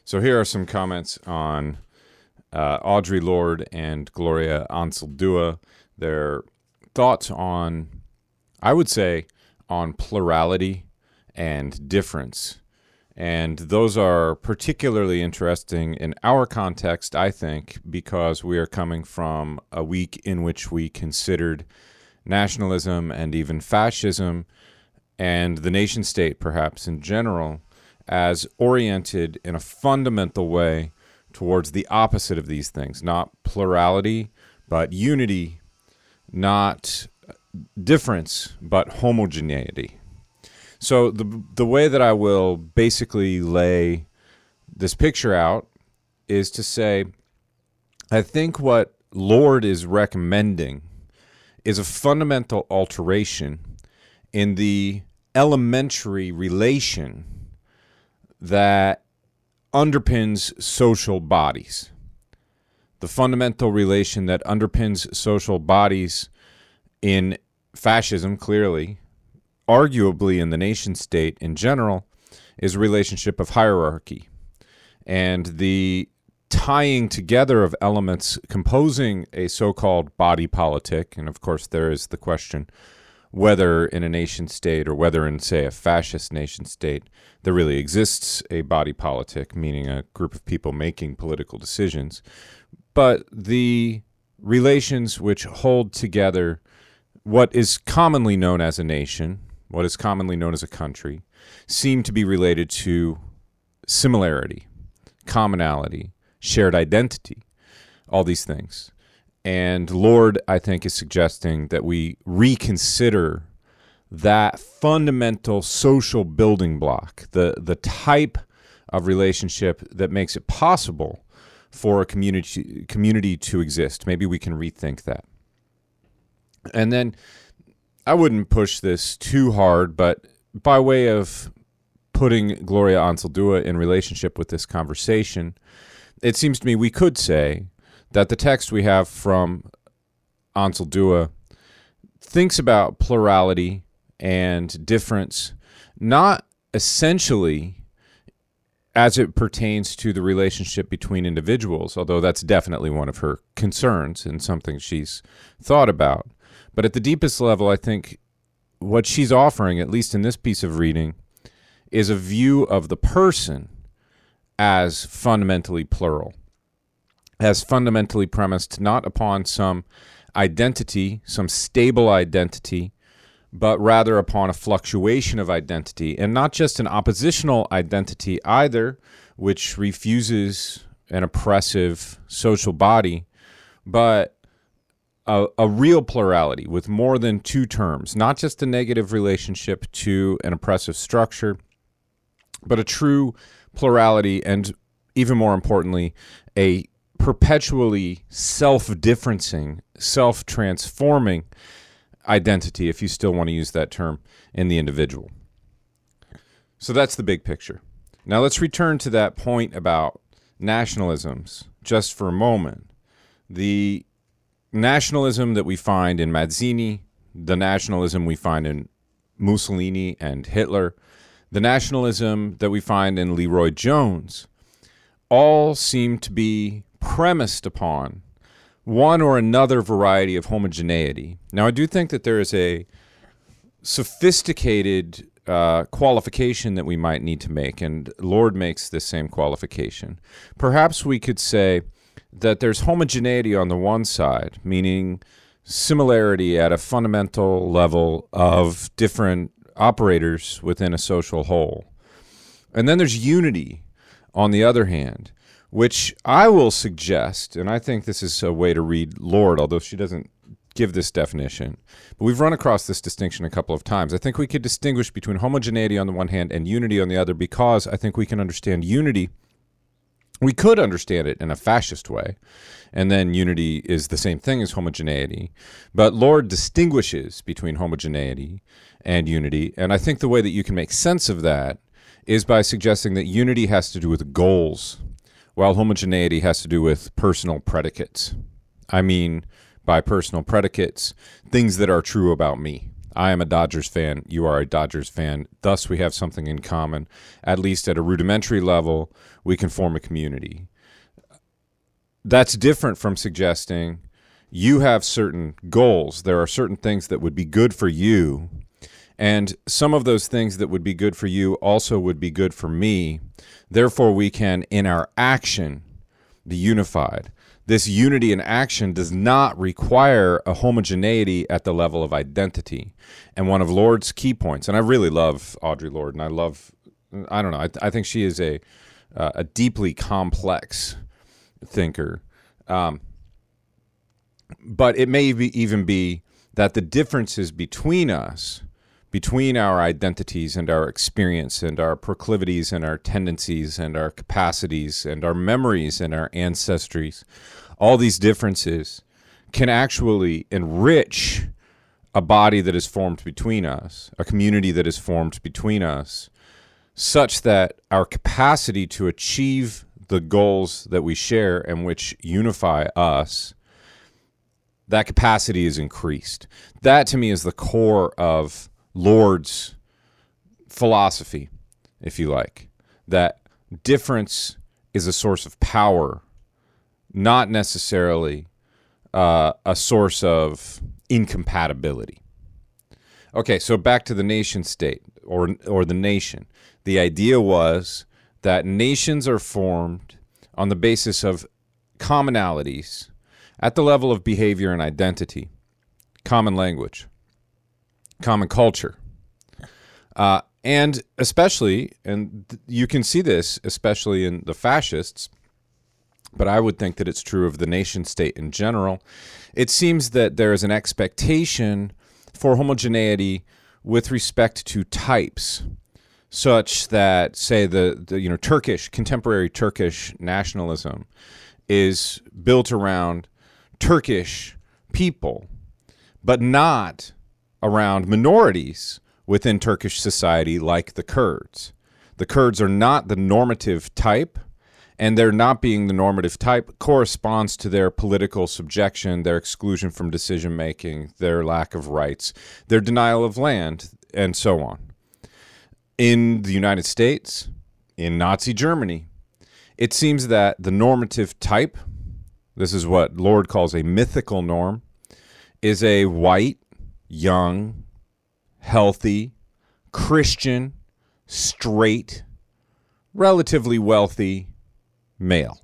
So here are some comments on Audre Lorde and Gloria Anzaldúa. Their thoughts on, I would say, on plurality and difference. And those are particularly interesting in our context, I think, because we are coming from a week in which we considered nationalism and even fascism and the nation state, perhaps in general, as oriented in a fundamental way towards the opposite of these things, not plurality, but unity, not difference, but homogeneity. So the way that I will basically lay this picture out is to say, I think what Lorde is recommending is a fundamental alteration in the elementary relation that underpins social bodies. The fundamental relation that underpins social bodies in fascism, clearly, arguably in the nation state in general, is a relationship of hierarchy. And the tying together of elements composing a so-called body politic, and of course there is the question whether in a nation state or whether in, say, a fascist nation state, there really exists a body politic, meaning a group of people making political decisions. But the relations which hold together what is commonly known as a nation, what is commonly known as a country, seem to be related to similarity, commonality, shared identity, all these things. And Lorde, I think, is suggesting that we reconsider that fundamental social building block, the type of relationship that makes it possible for a community to exist. Maybe we can rethink that. And then I wouldn't push this too hard, but by way of putting Gloria Anzaldúa in relationship with this conversation, it seems to me we could say that the text we have from Anzaldúa thinks about plurality and difference, not essentially as it pertains to the relationship between individuals, although that's definitely one of her concerns and something she's thought about. But at the deepest level, I think what she's offering, at least in this piece of reading, is a view of the person as fundamentally plural, as fundamentally premised not upon some identity, some stable identity, but rather upon a fluctuation of identity, and not just an oppositional identity either, which refuses an oppressive social body, but a real plurality with more than two terms, not just a negative relationship to an oppressive structure, but a true plurality, and even more importantly, a perpetually self-differencing, self-transforming identity, if you still want to use that term, in the individual. So that's the big picture. Now let's return to that point about nationalisms just for a moment. The nationalism that we find in Mazzini, the nationalism we find in Mussolini and Hitler, the nationalism that we find in Leroy Jones, all seem to be premised upon one or another variety of homogeneity. Now, I do think that there is a sophisticated qualification that we might need to make, and Lorde makes this same qualification. Perhaps we could say that there's homogeneity on the one side, meaning similarity at a fundamental level of different operators within a social whole. And then there's unity on the other hand, which I will suggest, and I think this is a way to read Lorde, although she doesn't give this definition, but we've run across this distinction a couple of times. I think we could distinguish between homogeneity on the one hand and unity on the other, because I think we can understand unity. We could understand it in a fascist way, and then unity is the same thing as homogeneity. But Lorde distinguishes between homogeneity and unity, and I think the way that you can make sense of that is by suggesting that unity has to do with goals, while homogeneity has to do with personal predicates. I mean, by personal predicates, things that are true about me. I am a Dodgers fan. You are a Dodgers fan. Thus, we have something in common. At least at a rudimentary level, we can form a community. That's different from suggesting you have certain goals. There are certain things that would be good for you, and some of those things that would be good for you also would be good for me. Therefore, we can, in our action, be unified. This unity in action does not require a homogeneity at the level of identity. And one of Lord's key points, and I really love Audre Lorde, and I don't know, I think she is a deeply complex thinker. But it may even be that the differences between us, between our identities and our experience and our proclivities and our tendencies and our capacities and our memories and our ancestries, all these differences can actually enrich a body that is formed between us, a community that is formed between us, such that our capacity to achieve the goals that we share and which unify us, that capacity is increased. That, to me, is the core of Lorde's philosophy, if you like, that difference is a source of power, not necessarily a source of incompatibility. Okay, so back to the nation state or the nation. The idea was that nations are formed on the basis of commonalities at the level of behavior and identity, common language, common culture, and especially, and you can see this especially in the fascists, but I would think that it's true of the nation state in general. It seems that there is an expectation for homogeneity with respect to types, such that, say, the Turkish, contemporary Turkish nationalism is built around Turkish people, but not around minorities within Turkish society like the Kurds. The Kurds are not the normative type, and their not being the normative type corresponds to their political subjection, their exclusion from decision-making, their lack of rights, their denial of land, and so on. In the United States, in Nazi Germany, it seems that the normative type, this is what Lorde calls a mythical norm, is a white, young, healthy, Christian, straight, relatively wealthy male.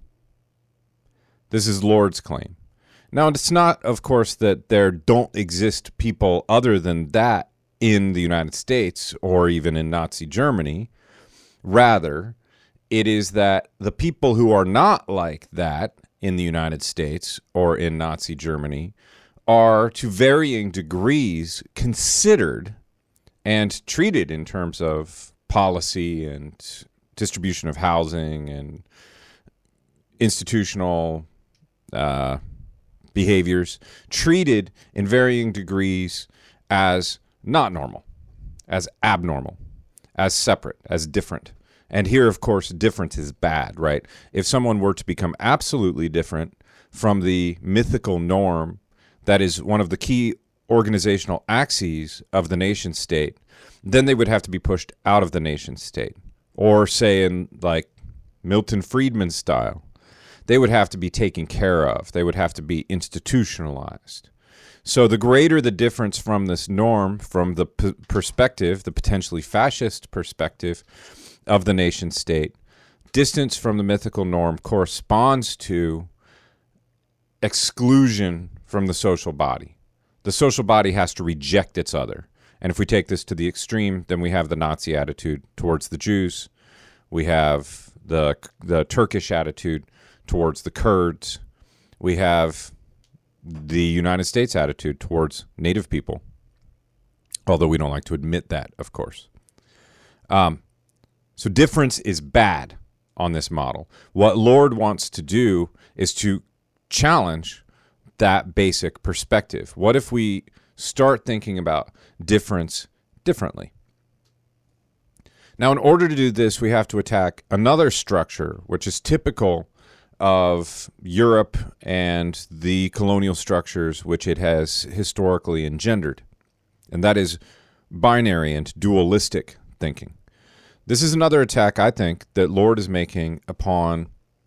This is Lorde's claim. Now, it's not, of course, that there don't exist people other than that in the United States or even in Nazi Germany. Rather, it is that the people who are not like that in the United States or in Nazi Germany are to varying degrees considered and treated in terms of policy and distribution of housing and institutional behaviors, treated in varying degrees as not normal, as abnormal, as separate, as different. And here, of course, different is bad, right? If someone were to become absolutely different from the mythical norm that is one of the key organizational axes of the nation state, then they would have to be pushed out of the nation state. Or say in like Milton Friedman style, they would have to be taken care of. They would have to be institutionalized. So the greater the difference from this norm, from the perspective, the potentially fascist perspective of the nation state, distance from the mythical norm corresponds to exclusion from the social body. The social body has to reject its other. And if we take this to the extreme, then we have the Nazi attitude towards the Jews. We have the Turkish attitude towards the Kurds. We have the United States attitude towards Native people, although we don't like to admit that, of course. So difference is bad on this model. What Lorde wants to do is to challenge that basic perspective. What if we start thinking about difference differently? Now, in order to do this, we have to attack another structure, which is typical of Europe and the colonial structures which it has historically engendered. and that is binary and dualistic thinking. This is another attack, I think, that Lord is making upon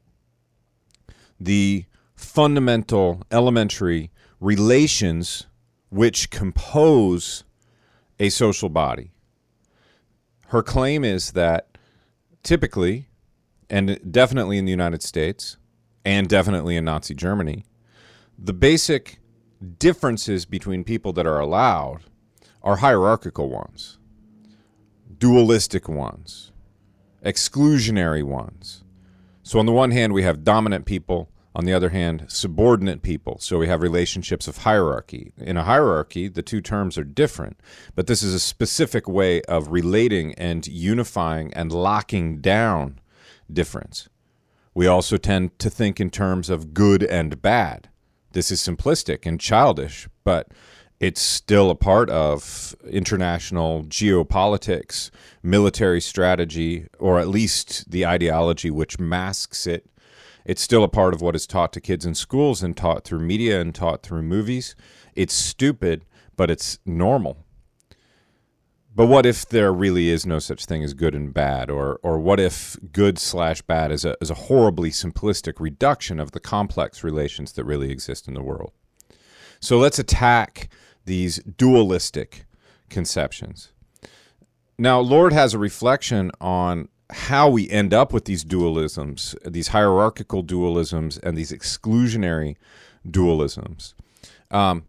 the fundamental, elementary relations which compose a social body. Her claim is that typically, and definitely in the United States, and definitely in Nazi Germany, the basic differences between people that are allowed are hierarchical ones, dualistic ones, exclusionary ones. So on the one hand, we have dominant people. On the other hand, subordinate people. So we have relationships of hierarchy. In a hierarchy, the two terms are different, but this is a specific way of relating and unifying and locking down difference. We also tend to think in terms of good and bad. This is simplistic and childish, but it's still a part of international geopolitics, military strategy, or at least the ideology which masks it. It's still a part of what is taught to kids in schools and taught through media and taught through movies. It's stupid, but it's normal. But what if there really is no such thing as good and bad? Or what if good/bad is a horribly simplistic reduction of the complex relations that really exist in the world? So let's attack these dualistic conceptions. Now, Lord has a reflection on how we end up with these dualisms, these hierarchical dualisms and these exclusionary dualisms. The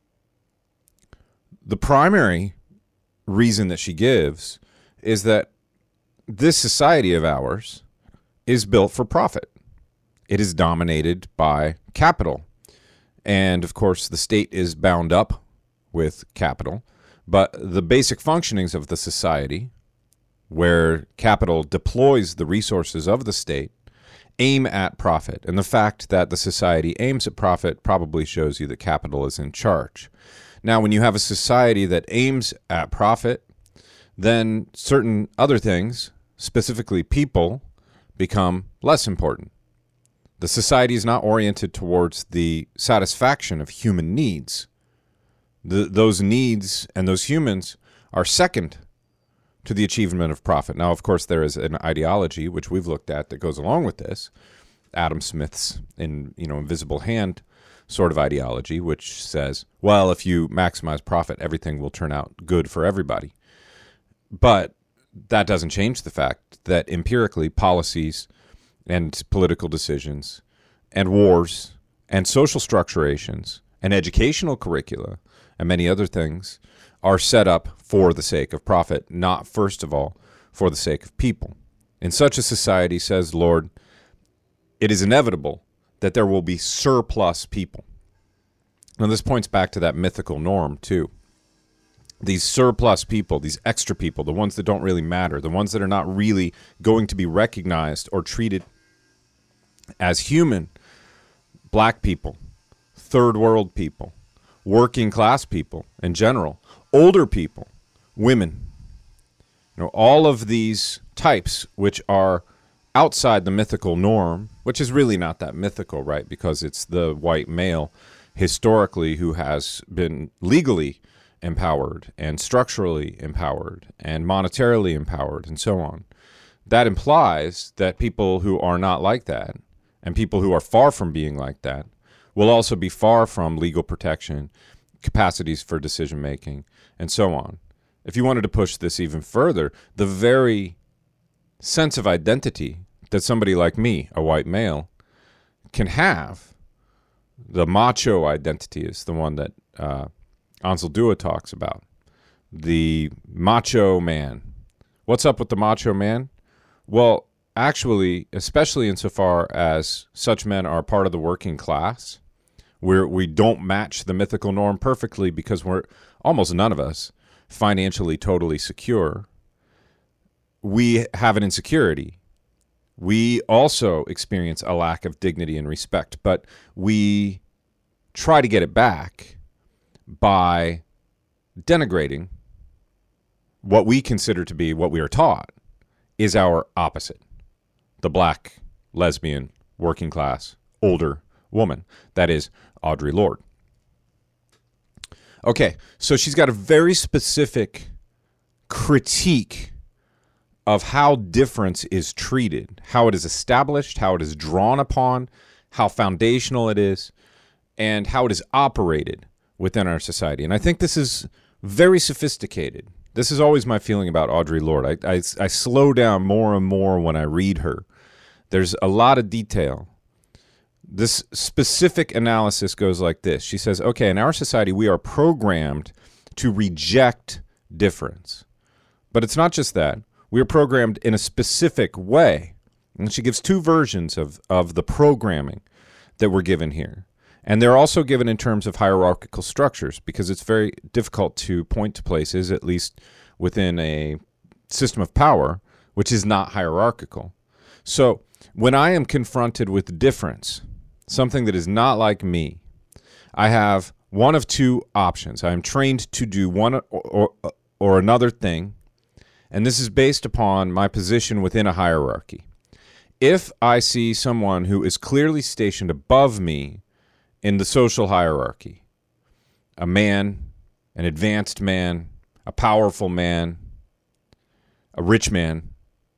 primary reason that she gives is that this society of ours is built for profit. It is dominated by capital. And of course, the state is bound up with capital. But the basic functionings of the society, where capital deploys the resources of the state, aim at profit. And the fact that the society aims at profit probably shows you that capital is in charge. Now, when you have a society that aims at profit, then certain other things, specifically people, become less important. The society is not oriented towards the satisfaction of human needs. Those needs and those humans are second to the achievement of profit. Now, of course, there is an ideology, which we've looked at, that goes along with this. Adam Smith's invisible hand sort of ideology, which says, well, if you maximize profit, everything will turn out good for everybody. But that doesn't change the fact that empirically policies and political decisions and wars and social structurations and educational curricula and many other things are set up for the sake of profit, not first of all for the sake of people. In such a society, says Lord, it is inevitable that there will be surplus people. Now, this points back to that mythical norm, too. These surplus people, these extra people, the ones that don't really matter, the ones that are not really going to be recognized or treated as human, black people, third world people, working class people in general, older people, women, all of these types which are outside the mythical norm, which is really not that mythical, right? Because it's the white male historically who has been legally empowered and structurally empowered and monetarily empowered and so on. That implies that people who are not like that and people who are far from being like that will also be far from legal protection, capacities for decision making, and so on. If you wanted to push this even further, the very sense of identity that somebody like me, a white male, can have, the macho identity is the one that Anzaldúa talks about. The macho man. What's up with the macho man? Well, actually, especially insofar as such men are part of the working class, we don't match the mythical norm perfectly because we're almost none of us financially totally secure. We have an insecurity. We also experience a lack of dignity and respect, but we try to get it back by denigrating what we consider to be what we are taught is our opposite, the black, lesbian, working class, older woman. That is Audre Lorde. Okay, so she's got a very specific critique of how difference is treated, how it is established, how it is drawn upon, how foundational it is, and how it is operated within our society. And I think this is very sophisticated. This is always my feeling about Audre Lorde. I slow down more and more when I read her. There's a lot of detail. This specific analysis goes like this. She says, okay, in our society, we are programmed to reject difference. But it's not just that. We are programmed in a specific way. And she gives two versions of the programming that we're given here. And they're also given in terms of hierarchical structures, because it's very difficult to point to places, at least within a system of power, which is not hierarchical. So when I am confronted with difference, something that is not like me, I have one of two options. I am trained to do one or another thing, and this is based upon my position within a hierarchy. If I see someone who is clearly stationed above me in the social hierarchy, a man, an advanced man, a powerful man, a rich man,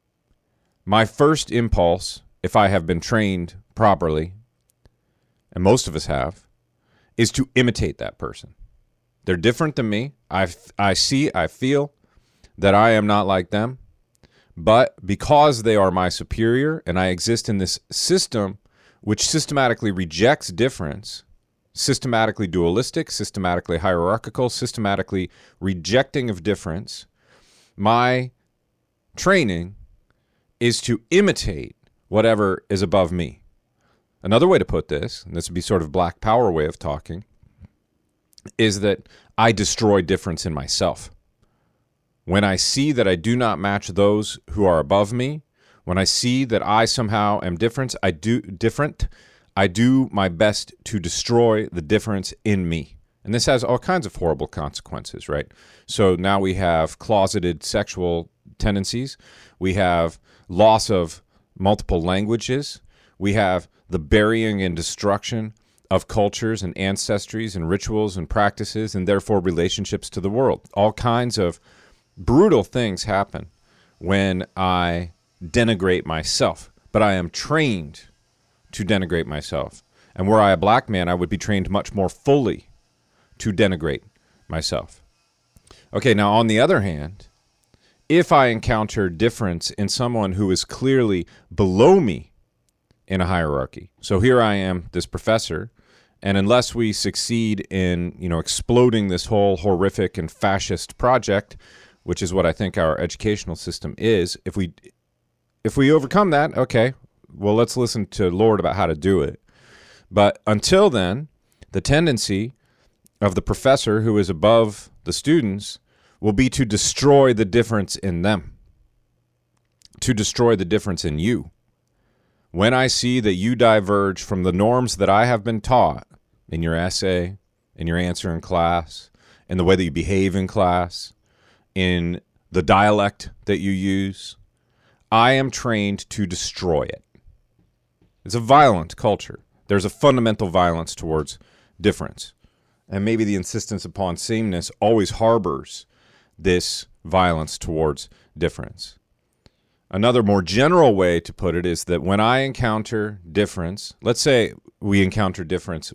my first impulse, if I have been trained properly, and most of us have, is to imitate that person. They're different than me. I feel that I am not like them, but because they are my superior and I exist in this system which systematically rejects difference, systematically dualistic, systematically hierarchical, systematically rejecting of difference, my training is to imitate whatever is above me. Another way to put this, and this would be sort of Black Power way of talking, is that I destroy difference in myself. When I see that I do not match those who are above me, when I see that I somehow am different, I do my best to destroy the difference in me. And this has all kinds of horrible consequences, right? So now we have closeted sexual tendencies. We have loss of multiple languages. We have the burying and destruction of cultures and ancestries and rituals and practices, and therefore relationships to the world. All kinds of brutal things happen when I denigrate myself, but I am trained to denigrate myself. And were I a black man, I would be trained much more fully to denigrate myself. Okay, now on the other hand, if I encounter difference in someone who is clearly below me in a hierarchy, so here I am, this professor, and unless we succeed in, exploding this whole horrific and fascist project, which is what I think our educational system is, if we overcome that, okay, well, let's listen to Lorde about how to do it. But until then, the tendency of the professor who is above the students will be to destroy the difference in them, to destroy the difference in you. When I see that you diverge from the norms that I have been taught in your essay, in your answer in class, in the way that you behave in class, in the dialect that you use, I am trained to destroy it. It's a violent culture. There's a fundamental violence towards difference. And maybe the insistence upon sameness always harbors this violence towards difference. Another more general way to put it is that when I encounter difference, let's say when we encounter difference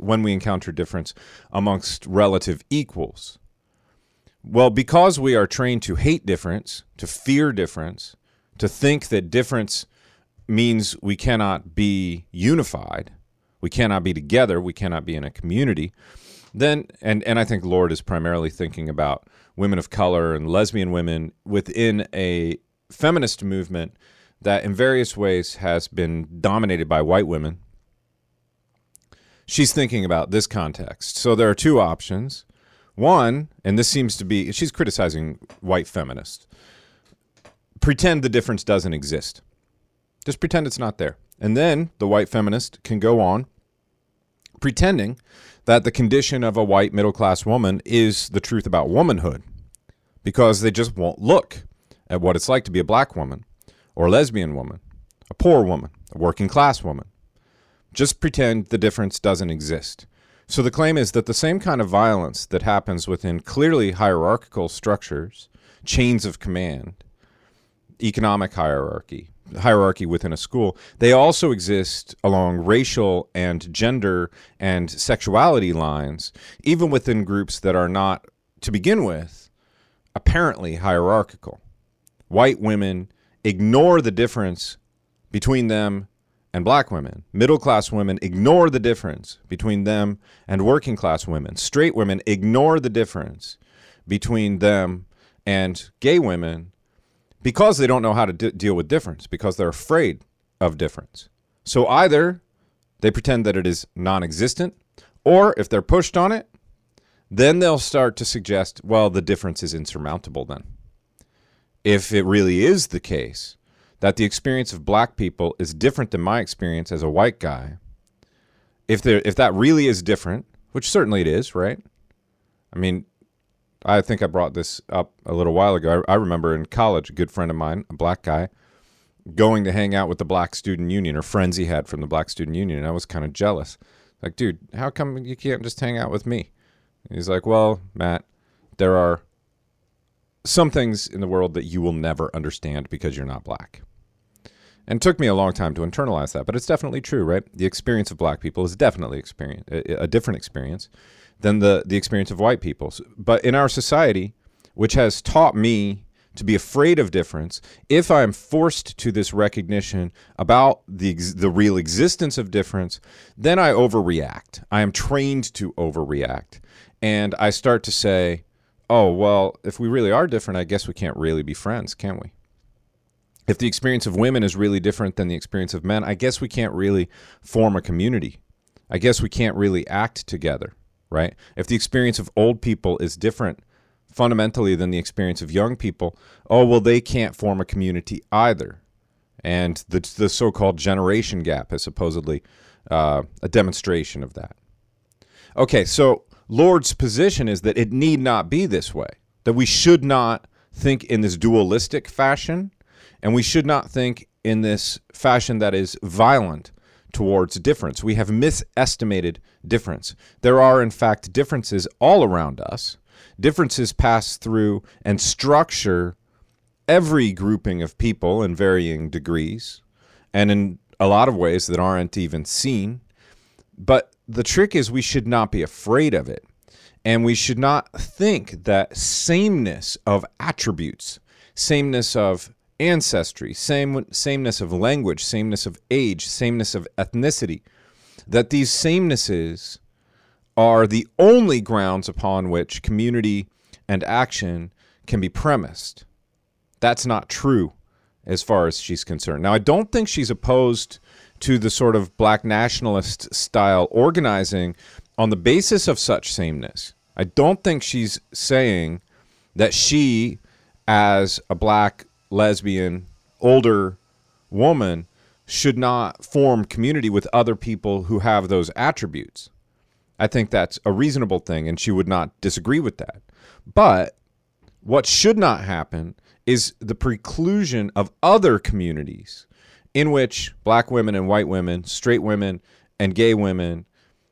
amongst relative equals, well, because we are trained to hate difference, to fear difference, to think that difference means we cannot be unified, we cannot be together, we cannot be in a community, then, and I think Lorde is primarily thinking about women of color and lesbian women within a feminist movement that in various ways has been dominated by white women. She's thinking about this context. So there are two options. One, and this seems to be, she's criticizing white feminists. Pretend the difference doesn't exist. Just pretend it's not there. And then the white feminist can go on pretending that the condition of a white middle-class woman is the truth about womanhood, because they just won't look at what it's like to be a black woman or a lesbian woman, a poor woman, a working class woman. Just pretend the difference doesn't exist. So the claim is that the same kind of violence that happens within clearly hierarchical structures, chains of command, economic hierarchy within a school, they also exist along racial and gender and sexuality lines, even within groups that are not, to begin with, apparently hierarchical. White women ignore the difference between them and black women. Middle-class women ignore the difference between them and working-class women. Straight women ignore the difference between them and gay women because they don't know how to deal with difference, because they're afraid of difference. So either they pretend that it is non-existent, or if they're pushed on it, then they'll start to suggest, well, the difference is insurmountable then. If it really is the case that the experience of black people is different than my experience as a white guy, if that really is different, which certainly it is, right? I mean, I think I brought this up a little while ago. I remember in college, a good friend of mine, a black guy, going to hang out with the Black Student Union, or friends he had from the Black Student Union, and I was kind of jealous. Like, dude, how come you can't just hang out with me? And he's like, well, Matt, there are some things in the world that you will never understand because you're not black. And it took me a long time to internalize that, but it's definitely true, right? The experience of black people is definitely a different experience than the experience of white people. But in our society, which has taught me to be afraid of difference, if I'm forced to this recognition about the real existence of difference, then I overreact. I am trained to overreact. And I start to say, oh, well, if we really are different, I guess we can't really be friends, can we? If the experience of women is really different than the experience of men, I guess we can't really form a community. I guess we can't really act together, right? If the experience of old people is different fundamentally than the experience of young people, oh, well, they can't form a community either. And the so-called generation gap is supposedly a demonstration of that. Okay, so Lord's position is that it need not be this way, that we should not think in this dualistic fashion, and we should not think in this fashion that is violent towards difference. We have misestimated difference. There are, in fact, differences all around us. Differences pass through and structure every grouping of people in varying degrees, and in a lot of ways that aren't even seen. But the trick is we should not be afraid of it. And we should not think that sameness of attributes, sameness of ancestry, sameness of language, sameness of age, sameness of ethnicity, that these samenesses are the only grounds upon which community and action can be premised. That's not true as far as she's concerned. Now, I don't think she's opposed to the sort of black nationalist style organizing on the basis of such sameness. I don't think she's saying that she, as a black, lesbian, older woman, should not form community with other people who have those attributes. I think that's a reasonable thing, and she would not disagree with that. But what should not happen is the preclusion of other communities in which black women and white women, straight women and gay women,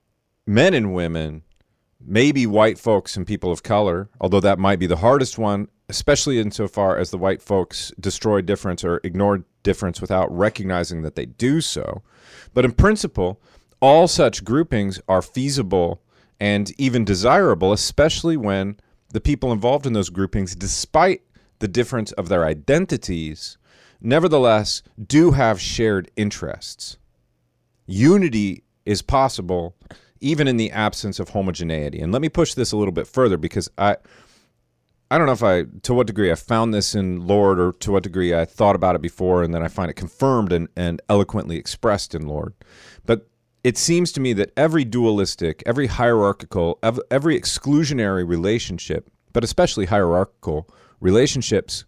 men and women, maybe white folks and people of color, although that might be the hardest one, especially insofar as the white folks destroy difference or ignore difference without recognizing that they do so. But in principle, all such groupings are feasible and even desirable, especially when the people involved in those groupings, despite the difference of their identities, nevertheless do have shared interests. Unity is possible even in the absence of homogeneity. And let me push this a little bit further, because I don't know to what degree I found this in Lord, or to what degree I thought about it before, and then I find it confirmed and eloquently expressed in Lord. But it seems to me that every dualistic, every hierarchical, every exclusionary relationship, but especially hierarchical relationships,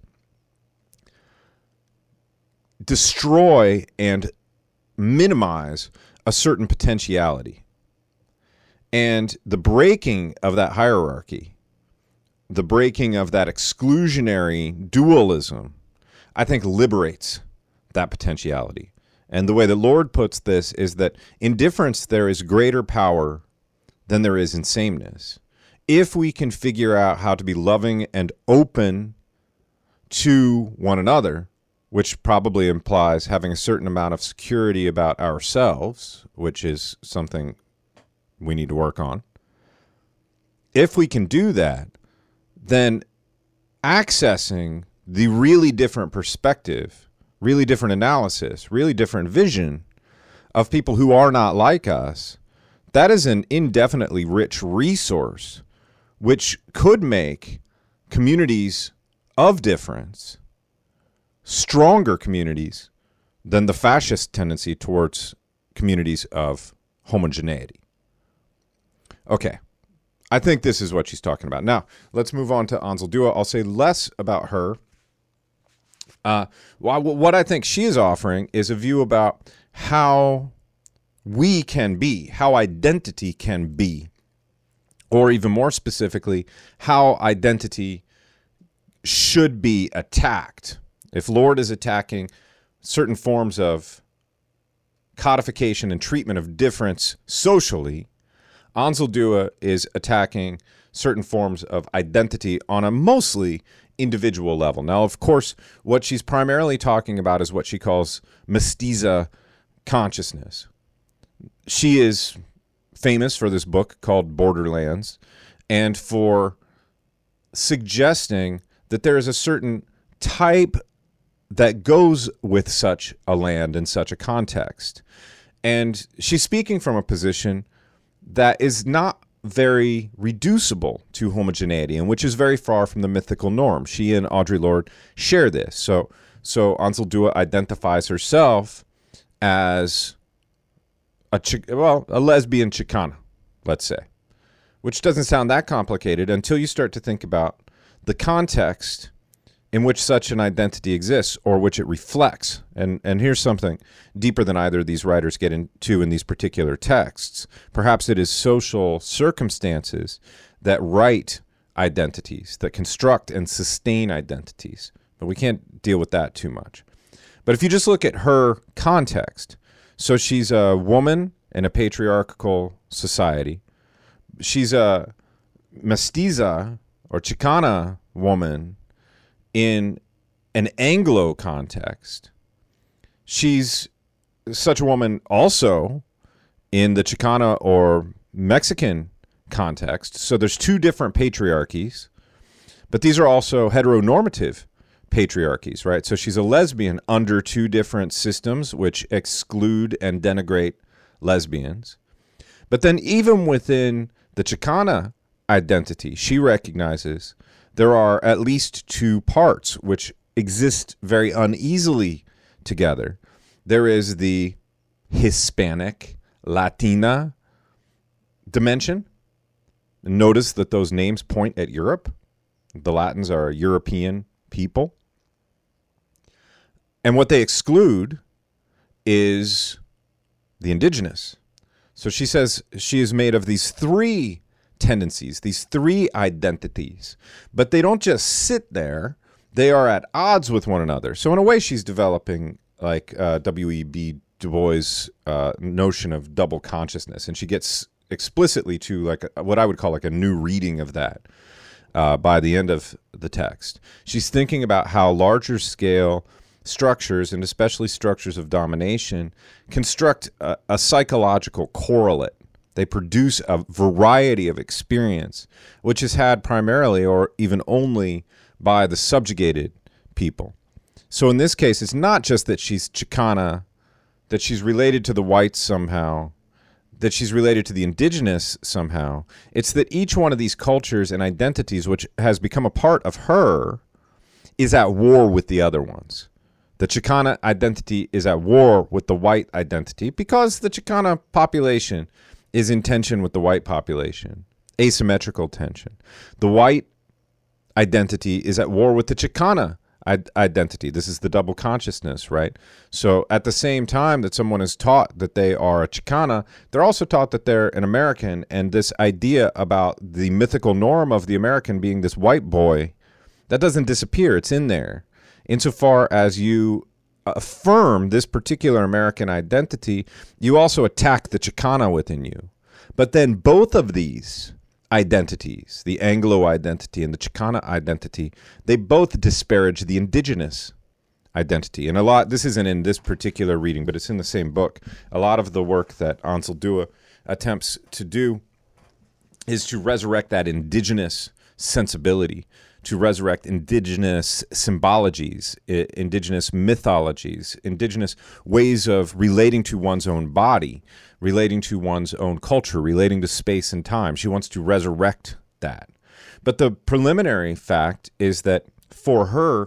destroy and minimize a certain potentiality. And the breaking of that hierarchy, the breaking of that exclusionary dualism, I think liberates that potentiality. And the way the Lord puts this is that in difference there is greater power than there is in sameness. If we can figure out how to be loving and open to one another, which probably implies having a certain amount of security about ourselves, which is something we need to work on. If we can do that, then accessing the really different perspective, really different analysis, really different vision of people who are not like us, that is an indefinitely rich resource, which could make communities of difference stronger communities than the fascist tendency towards communities of homogeneity. Okay, I think this is what she's talking about. Now, let's move on to Anzaldúa. I'll say less about her. What I think she is offering is a view about how we can be, how identity can be, or even more specifically, how identity should be attacked. If Lorde is attacking certain forms of codification and treatment of difference socially, Anzaldúa is attacking certain forms of identity on a mostly individual level. Now, of course, what she's primarily talking about is what she calls mestiza consciousness. She is famous for this book called Borderlands and for suggesting that there is a certain type that goes with such a land in such a context. And she's speaking from a position that is not very reducible to homogeneity, and which is very far from the mythical norm. She and Audre Lorde share this. So Anzaldúa identifies herself as a lesbian Chicana, let's say, which doesn't sound that complicated until you start to think about the context in which such an identity exists or which it reflects. And here's something deeper than either of these writers get into in these particular texts. Perhaps it is social circumstances that write identities, that construct and sustain identities. But we can't deal with that too much. But if you just look at her context, so she's a woman in a patriarchal society. She's a mestiza or Chicana woman in an Anglo context. She's such a woman also in the Chicana or Mexican context. So there's two different patriarchies, but these are also heteronormative patriarchies, right? So she's a lesbian under two different systems which exclude and denigrate lesbians. But then even within the Chicana identity, she recognizes there are at least two parts which exist very uneasily together. There is the Hispanic, Latina dimension. Notice that those names point at Europe. The Latins are a European people. And what they exclude is the indigenous. So she says she is made of these three tendencies, these three identities, but they don't just sit there. They are at odds with one another. So in a way, she's developing like W.E.B. Du Bois' notion of double consciousness, and she gets explicitly to like what I would call like a new reading of that by the end of the text. She's thinking about how larger scale structures, and especially structures of domination, construct a psychological correlate. They produce a variety of experience, which is had primarily or even only by the subjugated people. So in this case, it's not just that she's Chicana, that she's related to the whites somehow, that she's related to the indigenous somehow. It's that each one of these cultures and identities, which has become a part of her, is at war with the other ones. The Chicana identity is at war with the white identity because the Chicana population is in tension with the white population, asymmetrical tension. The white identity is at war with the Chicana identity. This is the double consciousness, right? So at the same time that someone is taught that they are a Chicana, they're also taught that they're an American, and this idea about the mythical norm of the American being this white boy, that doesn't disappear. It's in there. Insofar as you affirm this particular American identity, you also attack the Chicana within you. But then both of these identities, the Anglo identity and the Chicana identity, they both disparage the indigenous identity. And this isn't in this particular reading, but it's in the same book. A lot of the work that Ansel Dua attempts to do is to resurrect that indigenous sensibility, to resurrect indigenous symbologies, indigenous mythologies, indigenous ways of relating to one's own body, relating to one's own culture, relating to space and time. She wants to resurrect that. But the preliminary fact is that for her,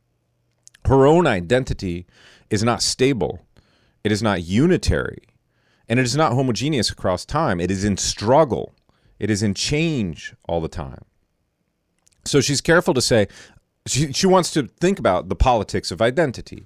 her own identity is not stable. It is not unitary. And it is not homogeneous across time. It is in struggle. It is in change all the time. So she's careful to say, she wants to think about the politics of identity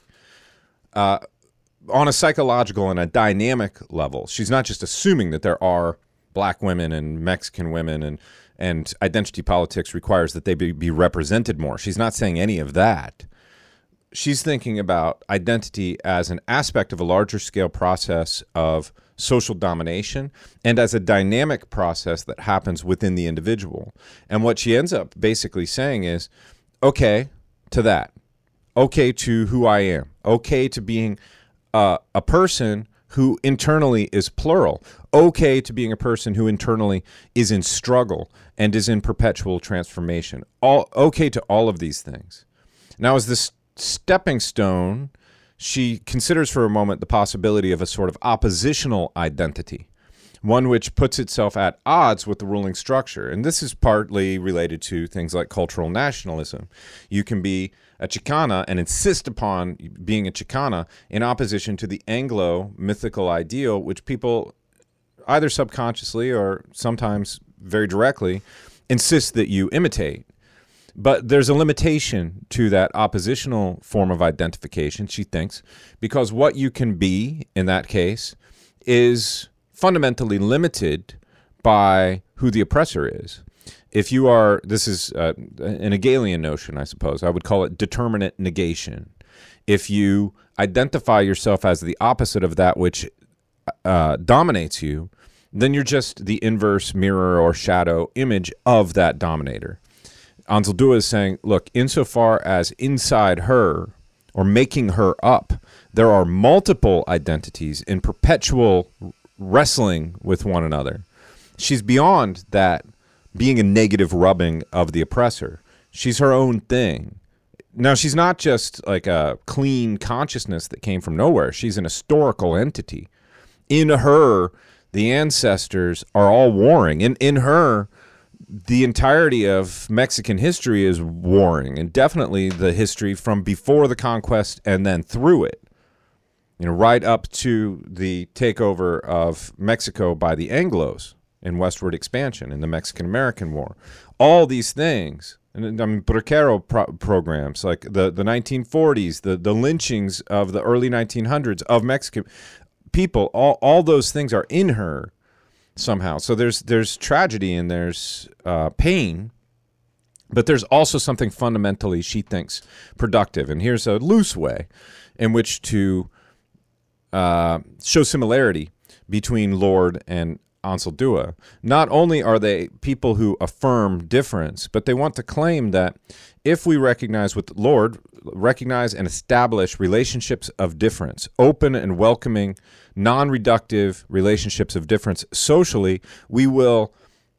on a psychological and a dynamic level. She's not just assuming that there are black women and Mexican women and identity politics requires that they be represented more. She's not saying any of that. She's thinking about identity as an aspect of a larger scale process of social domination and as a dynamic process that happens within the individual. And what she ends up basically saying is, okay to that, okay to who I am, okay to being a person who internally is plural, okay to being a person who internally is in struggle and is in perpetual transformation, okay to all of these things. Now, as this stepping stone, she considers for a moment the possibility of a sort of oppositional identity, one which puts itself at odds with the ruling structure. And this is partly related to things like cultural nationalism. You can be a Chicana and insist upon being a Chicana in opposition to the Anglo mythical ideal, which people either subconsciously or sometimes very directly insist that you imitate. But there's a limitation to that oppositional form of identification, she thinks, because what you can be in that case is fundamentally limited by who the oppressor is. If you are, this is an Hegelian notion, I suppose. I would call it determinate negation. If you identify yourself as the opposite of that which dominates you, then you're just the inverse mirror or shadow image of that dominator. Ansel Dua is saying, look, insofar as inside her, or making her up, there are multiple identities in perpetual wrestling with one another. She's beyond that being a negative rubbing of the oppressor. She's her own thing. Now, she's not just like a clean consciousness that came from nowhere. She's an historical entity. In her, the ancestors are all warring. In her, the entirety of Mexican history is warring, and definitely the history from before the conquest and then through it, right up to the takeover of Mexico by the Anglos in westward expansion in the Mexican-American War. All these things, and I mean, Porquero programs, like the 1940s, the lynchings of the early 1900s of Mexican people, all those things are in her somehow. So there's tragedy and there's pain, but there's also something fundamentally, she thinks, productive. And here's a loose way in which to show similarity between Lorde and Ansel Dua. Not only are they people who affirm difference, but they want to claim that if we recognize and establish relationships of difference, open and welcoming, non-reductive relationships of difference socially, we will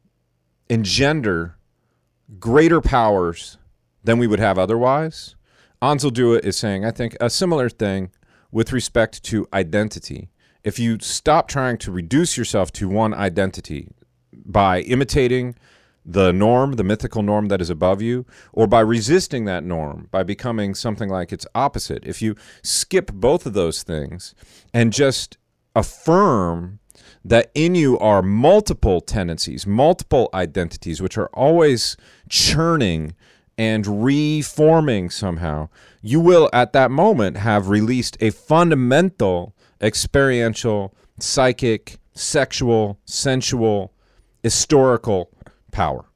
engender greater powers than we would have otherwise. Ansel Dua is saying, I think, a similar thing with respect to identity. If you stop trying to reduce yourself to one identity by imitating the norm, the mythical norm that is above you, or by resisting that norm, by becoming something like its opposite, if you skip both of those things and just affirm that in you are multiple tendencies, multiple identities, which are always churning and reforming somehow, you will at that moment have released a fundamental experiential, psychic, sexual, sensual, historical power.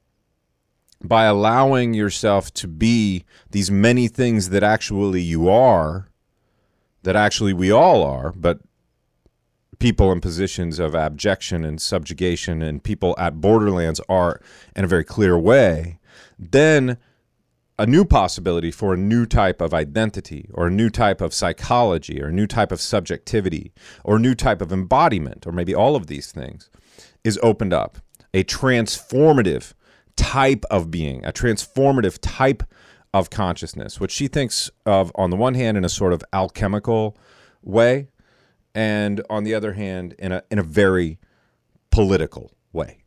By allowing yourself to be these many things that actually you are, that actually we all are, but people in positions of abjection and subjugation and people at borderlands are in a very clear way, then a new possibility for a new type of identity or a new type of psychology or a new type of subjectivity or a new type of embodiment, or maybe all of these things, is opened up. A transformative type of being, a transformative type of consciousness, which she thinks of on the one hand in a sort of alchemical way, and on the other hand in a very political way.